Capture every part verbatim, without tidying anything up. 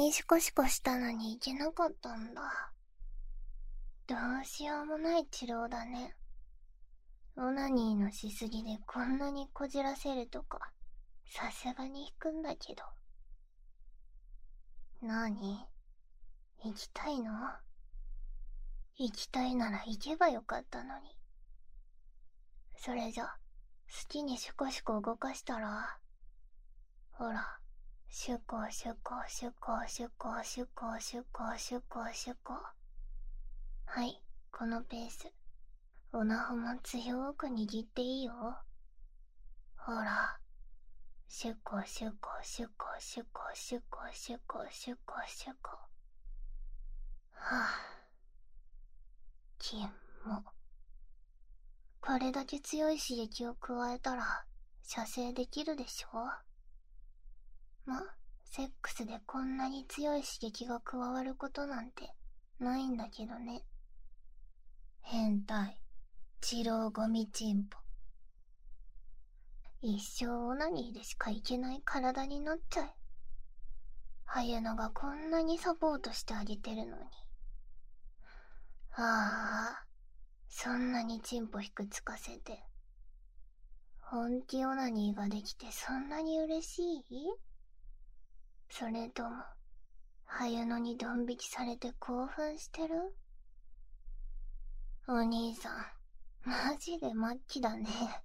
にシコシコしたのに行けなかったんだ。どうしようもない治療だね。オナニーのしすぎでこんなにこじらせるとか、さすがに引くんだけど。なに？行きたいの？行きたいなら行けばよかったのに。それじゃ、好きにシュコシュコ動かしたら、ほら、シュコシュコシュコシュコシュコシュコシュコシュコ。はい、このペース。オナホも強く握っていいよ。ほら、シュコシュコシュコシュコシュコシュコシュコシュコ。はぁ、キモ。これだけ強い刺激を加えたら射精できるでしょ。ま、セックスでこんなに強い刺激が加わることなんてないんだけどね。変態、治療ゴミチンポ。一生オナニーでしかいけない体になっちゃえ。ハユノがこんなにサポートしてあげてるのに。ああ、そんなにチンポひくつかせて。本気オナニーができてそんなに嬉しい？それとも、ハユノにドン引きされて興奮してる？お兄さん、マジで末期だね。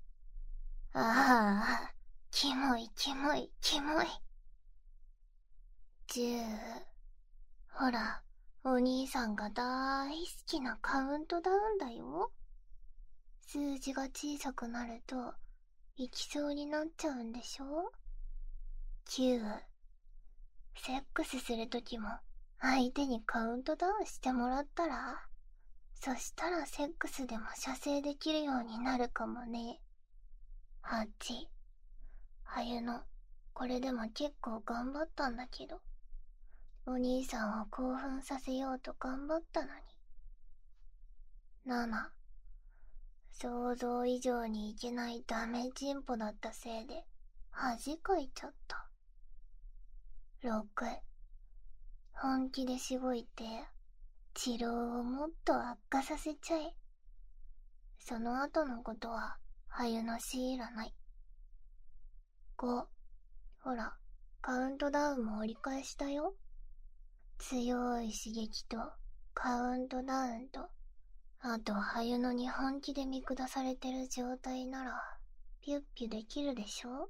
ああ、キモいキモいキモい。じゅう。ほら、お兄さんが大好きなカウントダウンだよ。数字が小さくなると、行きそうになっちゃうんでしょ？ きゅう。セックスするときも、相手にカウントダウンしてもらったら、そしたらセックスでも射精できるようになるかもね。はち。はゆの、これでも結構頑張ったんだけど、お兄さんを興奮させようと頑張ったのに。なな。想像以上にいけないダメチンポだったせいで、恥かいちゃった。ろく。本気でしごいて、治療をもっと悪化させちゃえ。その後のことは、はゆのしいらない。ご。ほら、カウントダウンも折り返したよ。強い刺激と、カウントダウンと、あと、はゆのに本気で見下されてる状態なら、ピュッピュできるでしょ？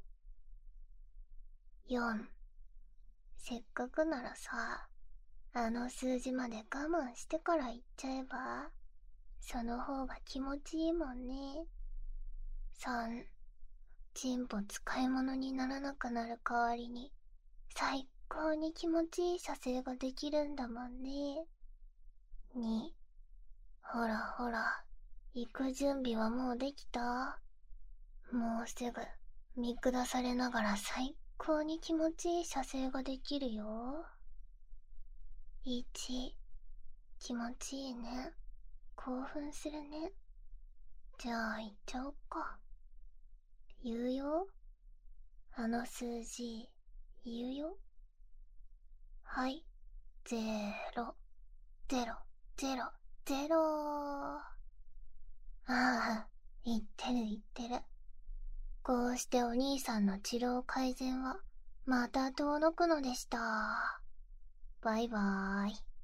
よん。せっかくならさ、あの数字まで我慢してから言っちゃえば、その方が気持ちいいもんね。さん。チンポ使い物にならなくなる代わりに、最高に気持ちいい射精ができるんだもんね。に。ほらほら、行く準備はもうできた？もうすぐ、見下されながら最高に気持ちいい射精ができるよ。いち。気持ちいいね。興奮するね。じゃあ行っちゃおっか。言うよ。あの数字、言うよ。はい。ゼロ、ゼロ、ゼロ、ゼロ。ああ、言ってる言ってる。こうしてお兄さんの治療改善は、また遠のくのでした。バイバーイ。